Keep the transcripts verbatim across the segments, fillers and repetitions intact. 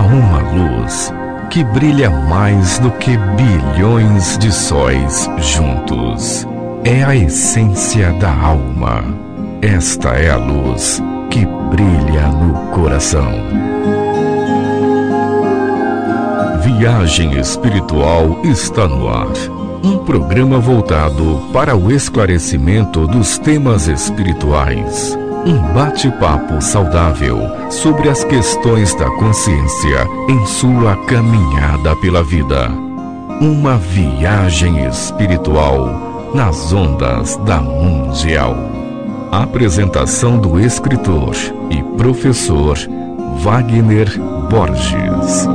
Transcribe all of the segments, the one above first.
uma luz que brilha mais do que bilhões de sóis juntos. É a essência da alma. Esta é a luz que brilha no coração. Viagem Espiritual está no ar. Um programa voltado para o esclarecimento dos temas espirituais. Um bate-papo saudável sobre as questões da consciência em sua caminhada pela vida. Uma viagem espiritual nas ondas da Mundial. Apresentação do escritor e professor Wagner Borges.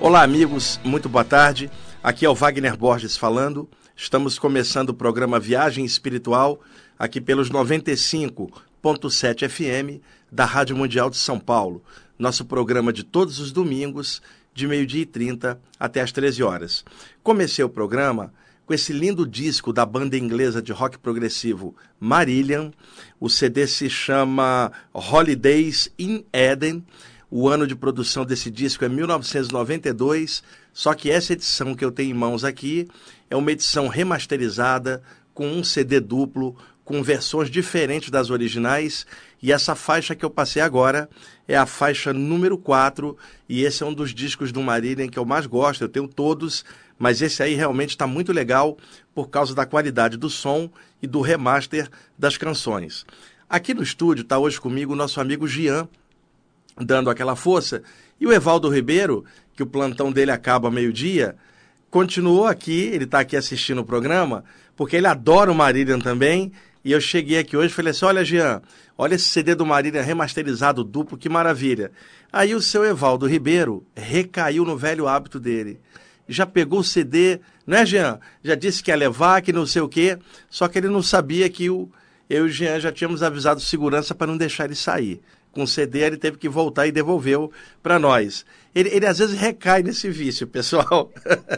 Olá, amigos, muito boa tarde. Aqui é o Wagner Borges falando. Estamos começando o programa Viagem Espiritual, aqui pelos noventa e cinco ponto sete F M da Rádio Mundial de São Paulo. Nosso programa de todos os domingos, de meio-dia e trinta até as treze horas. Comecei o programa com esse lindo disco da banda inglesa de rock progressivo Marillion. O C D se chama Holidays in Eden. O ano de produção desse disco é mil novecentos e noventa e dois, só que essa edição que eu tenho em mãos aqui é uma edição remasterizada, com um C D duplo, com versões diferentes das originais, e essa faixa que eu passei agora é a faixa número quatro, e esse é um dos discos do Marillion que eu mais gosto. Eu tenho todos, mas esse aí realmente está muito legal por causa da qualidade do som e do remaster das canções. Aqui no estúdio está hoje comigo o nosso amigo Jean, dando aquela força, e o Evaldo Ribeiro, que o plantão dele acaba meio-dia, continuou aqui, ele está aqui assistindo o programa, porque ele adora o Marillion também, e eu cheguei aqui hoje e falei assim, olha, Jean, olha esse C D do Marillion remasterizado duplo, que maravilha. Aí o seu Evaldo Ribeiro recaiu no velho hábito dele. Já pegou o C D, não é, Jean? Já disse que ia levar, que não sei o quê, só que ele não sabia que o, eu e o Jean já tínhamos avisado segurança para não deixar ele sair. Com o C D ele teve que voltar e devolveu para nós. Ele, ele às vezes recai nesse vício, pessoal.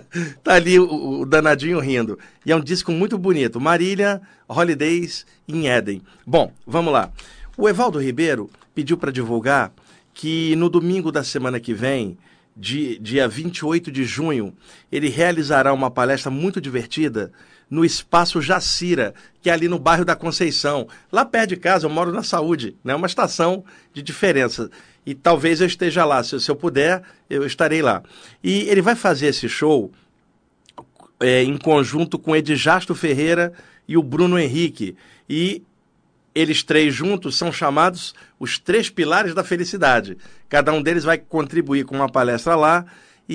Tá ali o, o danadinho rindo. E é um disco muito bonito. Marillion, Holidays in Eden. Bom, vamos lá. O Evaldo Ribeiro pediu para divulgar que no domingo da semana que vem, de, dia vinte e oito de junho, ele realizará uma palestra muito divertida no Espaço Jacira, que é ali no bairro da Conceição. Lá perto de casa, eu moro na Saúde, né? Uma estação de diferença. E talvez eu esteja lá. Se, se eu puder, eu estarei lá. E ele vai fazer esse show é, em conjunto com Edjasto Ferreira e o Bruno Henrique. E eles três juntos são chamados os Três Pilares da Felicidade. Cada um deles vai contribuir com uma palestra lá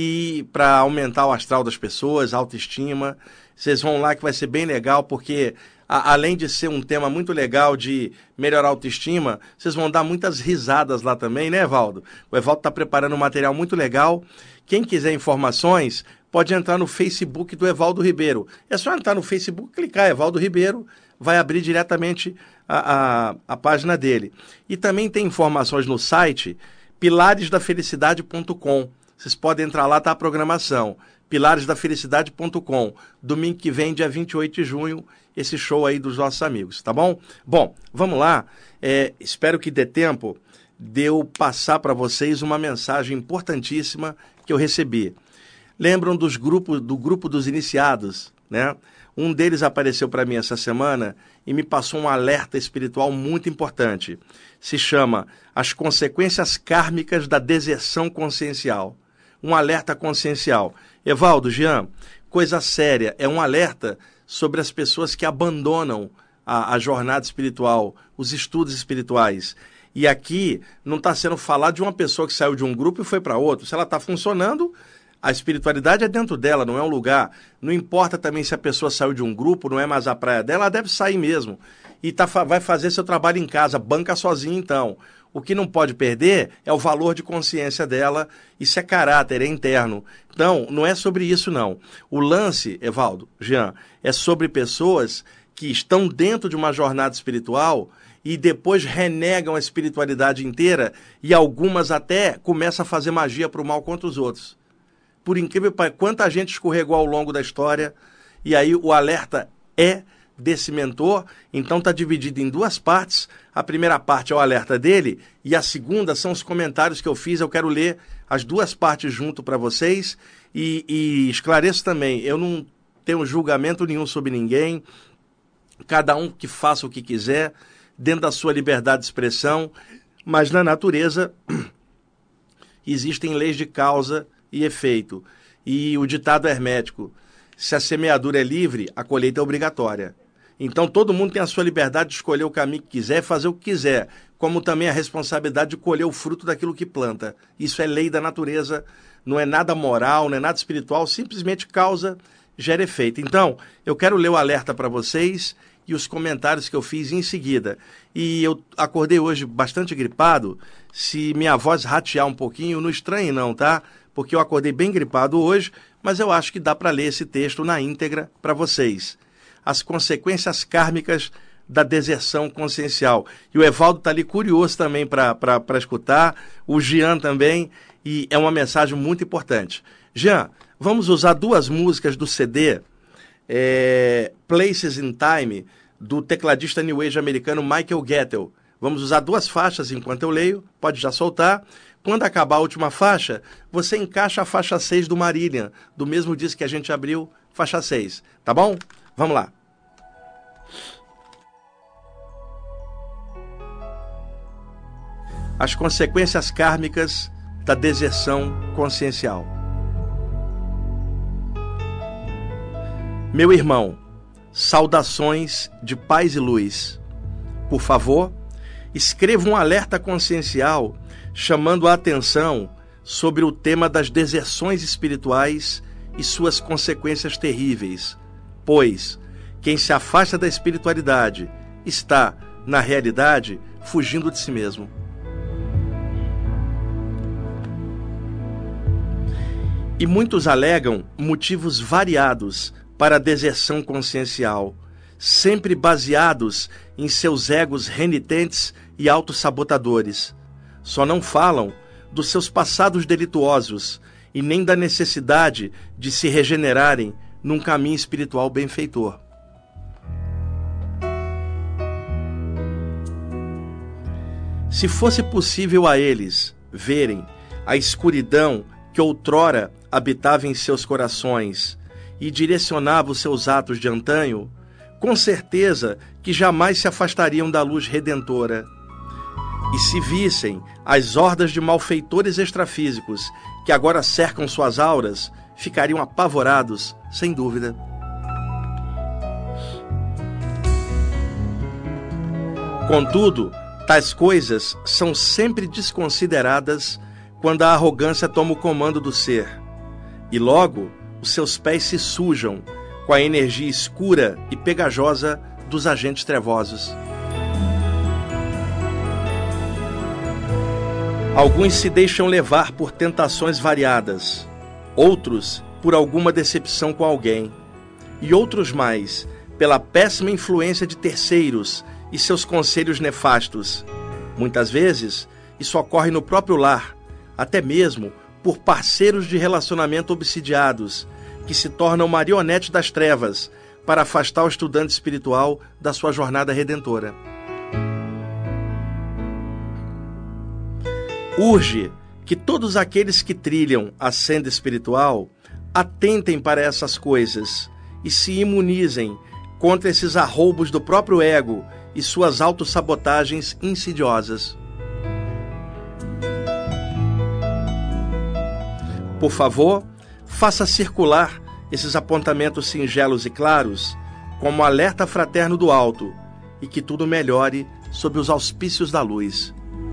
e para aumentar o astral das pessoas, a autoestima. Vocês vão lá que vai ser bem legal, porque a, além de ser um tema muito legal de melhorar a autoestima, vocês vão dar muitas risadas lá também, né, Evaldo? O Evaldo está preparando um material muito legal. Quem quiser informações, pode entrar no Facebook do Evaldo Ribeiro. É só entrar no Facebook, clicar Evaldo Ribeiro, vai abrir diretamente a, a, a página dele. E também tem informações no site pilares da felicidade ponto com. Vocês podem entrar lá, tá a programação. pilares da felicidade ponto com. Domingo que vem, dia vinte e oito de junho, esse show aí dos nossos amigos, tá bom? Bom, vamos lá. É, espero que dê tempo de eu passar para vocês uma mensagem importantíssima que eu recebi. Lembram dos grupos, do grupo dos iniciados, né? Um deles apareceu para mim essa semana e me passou um alerta espiritual muito importante. Se chama As Consequências Kármicas da Deserção Consciencial. Um alerta consciencial. Evaldo, Jean, coisa séria, é um alerta sobre as pessoas que abandonam a, a jornada espiritual, os estudos espirituais. E aqui não está sendo falado de uma pessoa que saiu de um grupo e foi para outro. Se ela está funcionando, a espiritualidade é dentro dela, não é um lugar. Não importa também se a pessoa saiu de um grupo, não é mais a praia dela, ela deve sair mesmo. E tá, vai fazer seu trabalho em casa, banca sozinha então. O que não pode perder é o valor de consciência dela, isso é caráter, é interno. Então, não é sobre isso não. O lance, Evaldo, Jean, é sobre pessoas que estão dentro de uma jornada espiritual e depois renegam a espiritualidade inteira e algumas até começam a fazer magia para o mal contra os outros. Por incrível, quanta gente escorregou ao longo da história, e aí o alerta é desse mentor, então está dividido em duas partes. A primeira parte é o alerta dele, e a segunda são os comentários que eu fiz. Eu quero ler as duas partes junto para vocês, e, e esclareço também, eu não tenho julgamento nenhum sobre ninguém, cada um que faça o que quiser, dentro da sua liberdade de expressão, mas na natureza existem leis de causa e efeito. E o ditado hermético, se a semeadura é livre, a colheita é obrigatória. Então todo mundo tem a sua liberdade de escolher o caminho que quiser, fazer o que quiser, como também a responsabilidade de colher o fruto daquilo que planta. Isso é lei da natureza, não é nada moral, não é nada espiritual, simplesmente causa, gera efeito. Então, eu quero ler o alerta para vocês e os comentários que eu fiz em seguida. E eu acordei hoje bastante gripado, se minha voz ratear um pouquinho, não estranhe não, tá? porque eu acordei bem gripado hoje, mas eu acho que dá para ler esse texto na íntegra para vocês. As consequências kármicas da deserção consciencial. E o Evaldo está ali curioso também para escutar, o Jean também, e é uma mensagem muito importante. Jean, vamos usar duas músicas do C D, é, Places in Time, do tecladista New Age americano Michael Gettel. Vamos usar duas faixas enquanto eu leio, pode já soltar. Quando acabar a última faixa, você encaixa a faixa seis do Marillion, do mesmo disco que a gente abriu, faixa seis. Tá bom? Vamos lá. As consequências kármicas da deserção consciencial. Meu irmão, saudações de paz e luz. Por favor, escreva um alerta consciencial chamando a atenção sobre o tema das deserções espirituais e suas consequências terríveis, pois quem se afasta da espiritualidade está, na realidade, fugindo de si mesmo. E muitos alegam motivos variados para a deserção consciencial, sempre baseados em seus egos renitentes e autossabotadores. Só não falam dos seus passados delituosos e nem da necessidade de se regenerarem num caminho espiritual benfeitor. Se fosse possível a eles verem a escuridão que outrora habitava em seus corações e direcionava os seus atos de antanho, com certeza que jamais se afastariam da luz redentora. E se vissem as hordas de malfeitores extrafísicos que agora cercam suas auras, ficariam apavorados, sem dúvida. Contudo, tais coisas são sempre desconsideradas quando a arrogância toma o comando do ser, e logo os seus pés se sujam com a energia escura e pegajosa dos agentes trevosos. Alguns se deixam levar por tentações variadas, outros por alguma decepção com alguém, e outros mais pela péssima influência de terceiros e seus conselhos nefastos. Muitas vezes, isso ocorre no próprio lar, até mesmo por parceiros de relacionamento obsidiados, que se tornam marionetes das trevas para afastar o estudante espiritual da sua jornada redentora. Urge que todos aqueles que trilham a senda espiritual atentem para essas coisas e se imunizem contra esses arroubos do próprio ego e suas autossabotagens insidiosas. Por favor, faça circular esses apontamentos singelos e claros como alerta fraterno do alto e que tudo melhore sob os auspícios da luz.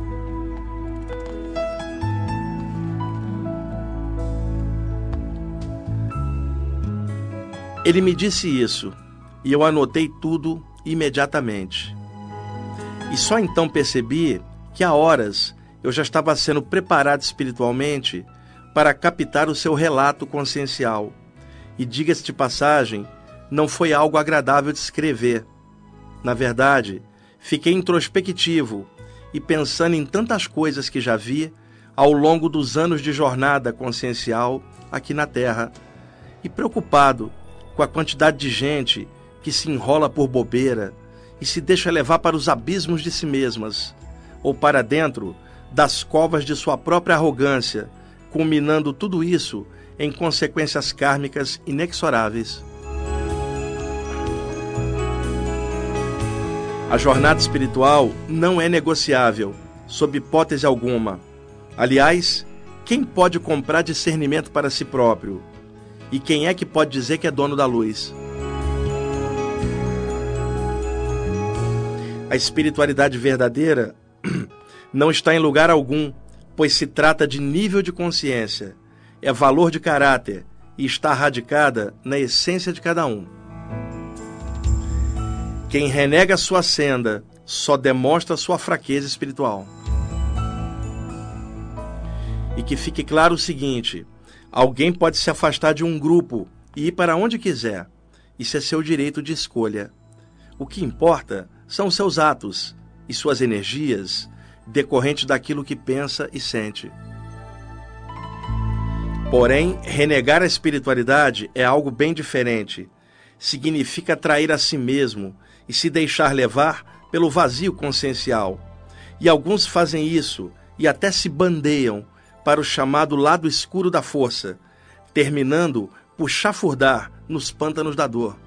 Ele me disse isso e eu anotei tudo imediatamente. E só então percebi que há horas eu já estava sendo preparado espiritualmente para captar o seu relato consciencial. E diga-se de passagem, não foi algo agradável de escrever. Na verdade, fiquei introspectivo e pensando em tantas coisas que já vi ao longo dos anos de jornada consciencial aqui na Terra, e preocupado com a quantidade de gente que se enrola por bobeira e se deixa levar para os abismos de si mesmas, ou para dentro das covas de sua própria arrogância, culminando tudo isso em consequências kármicas inexoráveis. A jornada espiritual não é negociável, sob hipótese alguma. Aliás, quem pode comprar discernimento para si próprio? E quem é que pode dizer que é dono da luz? A espiritualidade verdadeira não está em lugar algum, pois se trata de nível de consciência, é valor de caráter e está radicada na essência de cada um. Quem renega sua senda só demonstra sua fraqueza espiritual. E que fique claro o seguinte: Alguém pode se afastar de um grupo e ir para onde quiser. Isso é seu direito de escolha. O que importa são seus atos e suas energias, decorrentes daquilo que pensa e sente. Porém, renegar a espiritualidade é algo bem diferente. Significa trair a si mesmo e se deixar levar pelo vazio consciencial. E alguns fazem isso e até se bandeiam para o chamado lado escuro da força, terminando por chafurdar nos pântanos da dor.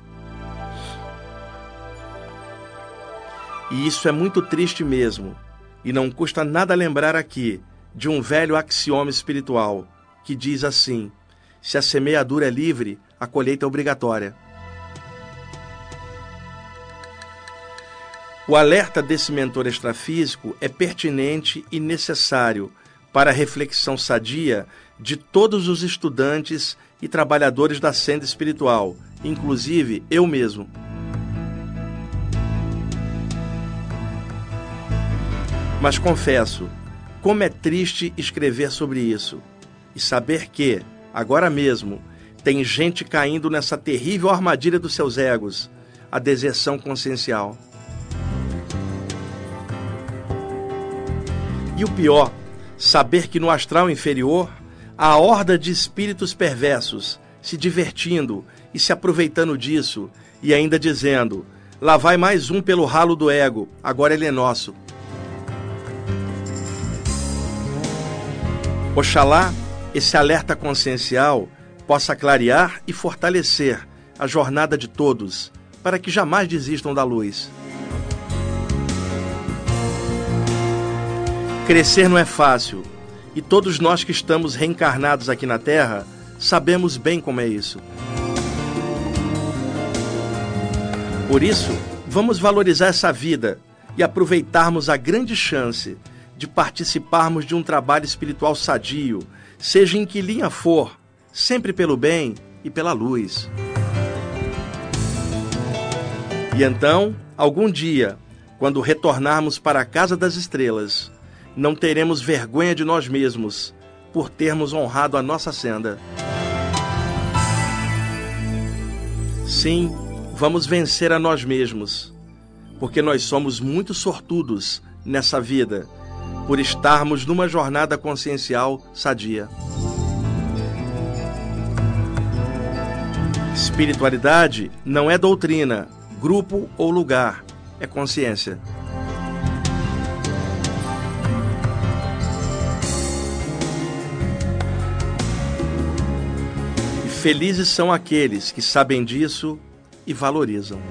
E isso é muito triste mesmo, e não custa nada lembrar aqui de um velho axioma espiritual, que diz assim: se a semeadura é livre, a colheita é obrigatória. O alerta desse mentor extrafísico é pertinente e necessário para a reflexão sadia de todos os estudantes e trabalhadores da senda espiritual, inclusive eu mesmo. Mas confesso, como é triste escrever sobre isso e saber que, agora mesmo, tem gente caindo nessa terrível armadilha dos seus egos, a deserção consciencial. E o pior, saber que no astral inferior há a horda de espíritos perversos se divertindo e se aproveitando disso e ainda dizendo: lá vai mais um pelo ralo do ego, agora ele é nosso. Oxalá esse alerta consciencial possa clarear e fortalecer a jornada de todos, para que jamais desistam da luz. Crescer não é fácil, e todos nós que estamos reencarnados aqui na Terra sabemos bem como é isso. Por isso, vamos valorizar essa vida e aproveitarmos a grande chance de participarmos de um trabalho espiritual sadio, seja em que linha for, sempre pelo bem e pela luz. E então, algum dia, quando retornarmos para a casa das estrelas, não teremos vergonha de nós mesmos por termos honrado a nossa senda. Sim, vamos vencer a nós mesmos, porque nós somos muito sortudos nessa vida, por estarmos numa jornada consciencial sadia. Espiritualidade não é doutrina, grupo ou lugar, é consciência. E felizes são aqueles que sabem disso e valorizam.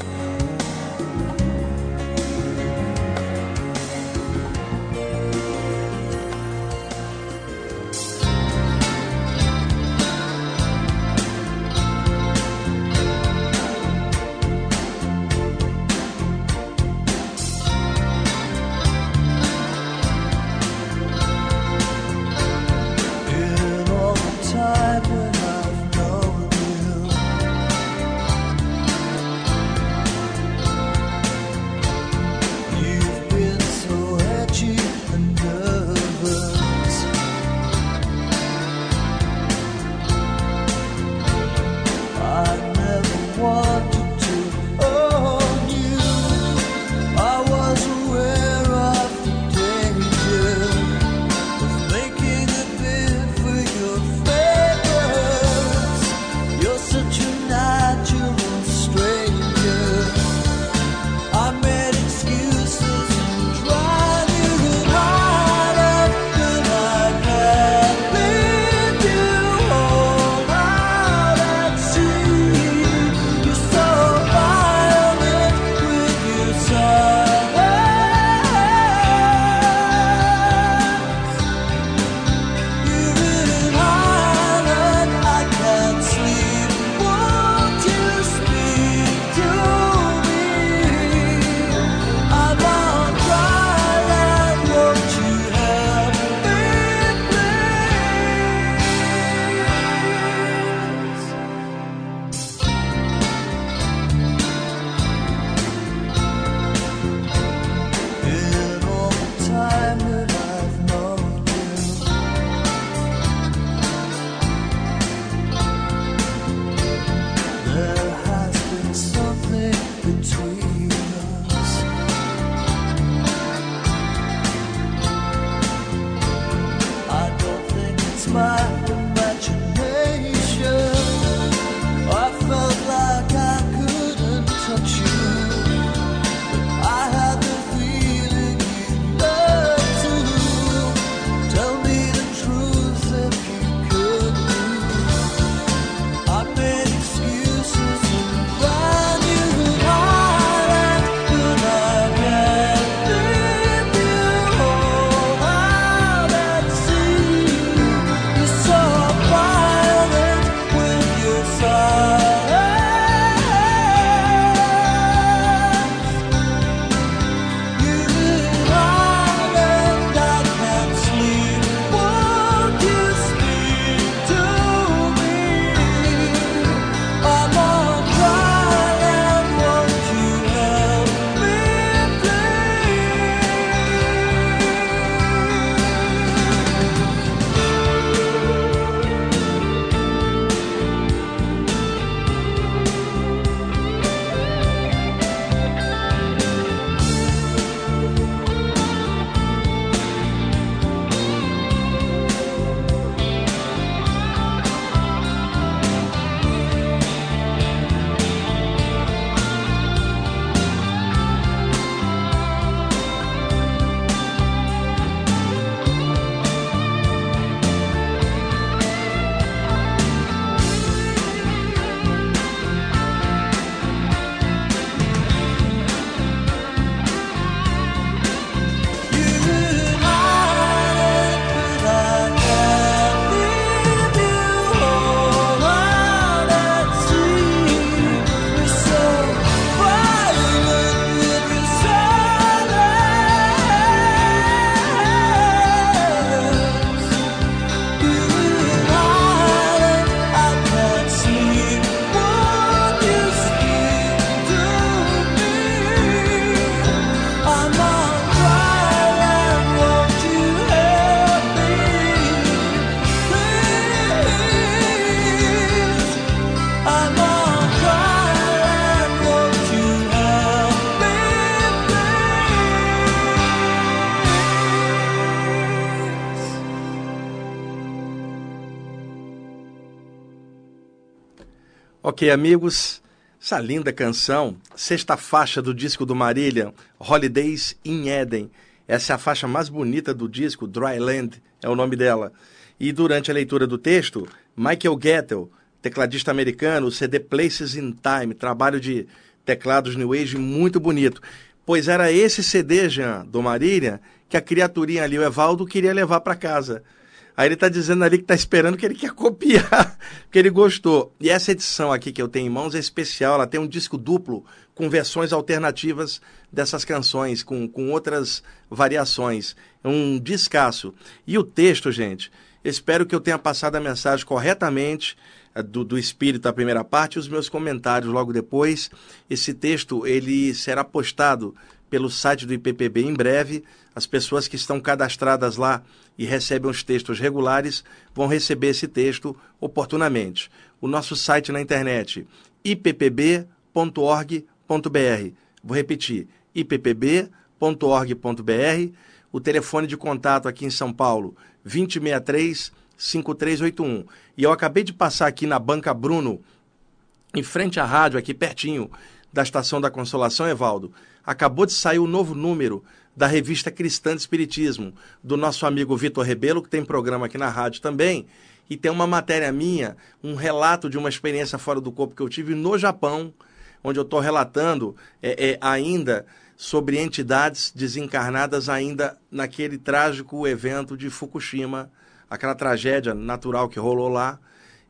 Ok, amigos, essa linda canção, sexta faixa do disco do Marília, Holidays in Eden. Essa é a faixa mais bonita do disco, Dryland é o nome dela. E durante a leitura do texto, Michael Gettel, tecladista americano, o C D Places in Time, trabalho de teclados New Age muito bonito. Pois era esse C D, Jean, do Marília, que a criaturinha ali, o Evaldo, queria levar para casa. Aí ele está dizendo ali que está esperando, que ele quer copiar, porque ele gostou. E essa edição aqui que eu tenho em mãos é especial, ela tem um disco duplo com versões alternativas dessas canções, com, com outras variações. É um descasso. E o texto, gente, espero que eu tenha passado a mensagem corretamente do, do espírito da primeira parte e os meus comentários logo depois. Esse texto ele será postado pelo site do I P P B em breve. As pessoas que estão cadastradas lá e recebem os textos regulares vão receber esse texto oportunamente. O nosso site na internet, i p p b ponto org ponto b r. Vou repetir, i p p b ponto org ponto b r. O telefone de contato aqui em São Paulo, vinte e sessenta e três, cinquenta e três oitenta e um. E eu acabei de passar aqui na Banca Bruno, em frente à rádio, aqui pertinho da Estação da Consolação, Evaldo. Acabou de sair o novo número da revista Cristã de Espiritismo, do nosso amigo Vitor Rebelo, que tem programa aqui na rádio também, e tem uma matéria minha, um relato de uma experiência fora do corpo que eu tive no Japão, onde eu estou relatando é, é, ainda sobre entidades desencarnadas ainda naquele trágico evento de Fukushima, aquela tragédia natural que rolou lá,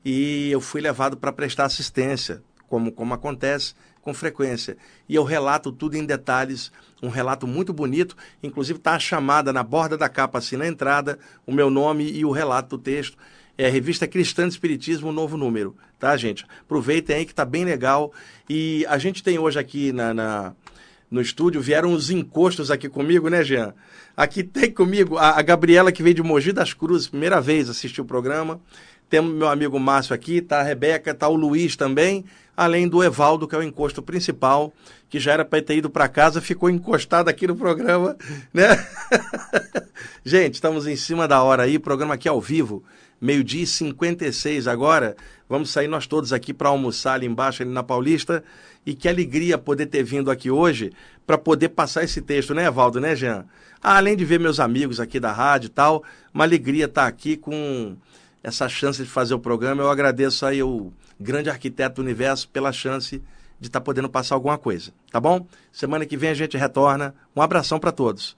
e eu fui levado para prestar assistência, como, como acontece com frequência. E eu relato tudo em detalhes, um relato muito bonito, inclusive está a chamada na borda da capa, assim, na entrada, o meu nome e o relato do texto. É a revista Cristã de Espiritismo, um novo número, tá, gente? Aproveitem aí que tá bem legal. E a gente tem hoje aqui na, na, no estúdio, vieram os encostos aqui comigo, né, Jean? Aqui tem comigo a, a Gabriela, que veio de Mogi das Cruzes, primeira vez assistiu o programa. Temos meu amigo Márcio aqui, tá a Rebeca, tá o Luiz também, além do Evaldo, que é o encosto principal, que já era para ter ido para casa, ficou encostado aqui no programa, né? Gente, estamos em cima da hora aí, programa aqui ao vivo, meio-dia e cinquenta e seis agora. Vamos sair nós todos aqui para almoçar ali embaixo, ali na Paulista. E que alegria poder ter vindo aqui hoje para poder passar esse texto, né, Evaldo, né, Jean? Ah, além de ver meus amigos aqui da rádio e tal, uma alegria estar aqui com essa chance de fazer o programa. Eu agradeço aí o grande arquiteto do universo pela chance de estar podendo passar alguma coisa, tá bom? Semana que vem a gente retorna. Um abração para todos.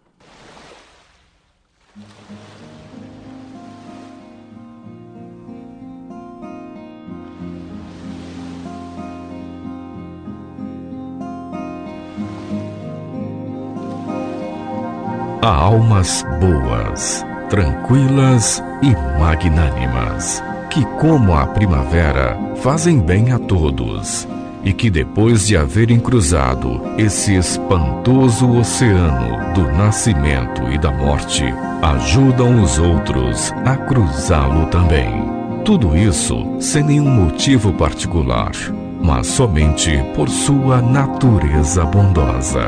Há almas boas, tranquilas e magnânimas, que, como a primavera, fazem bem a todos, e que, depois de haverem cruzado esse espantoso oceano do nascimento e da morte, ajudam os outros a cruzá-lo também. Tudo isso sem nenhum motivo particular, mas somente por sua natureza bondosa.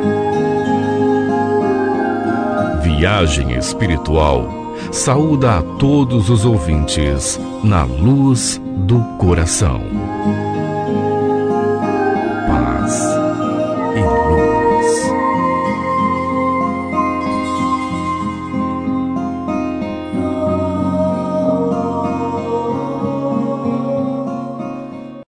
Viagem Espiritual saúda a todos os ouvintes na luz do coração.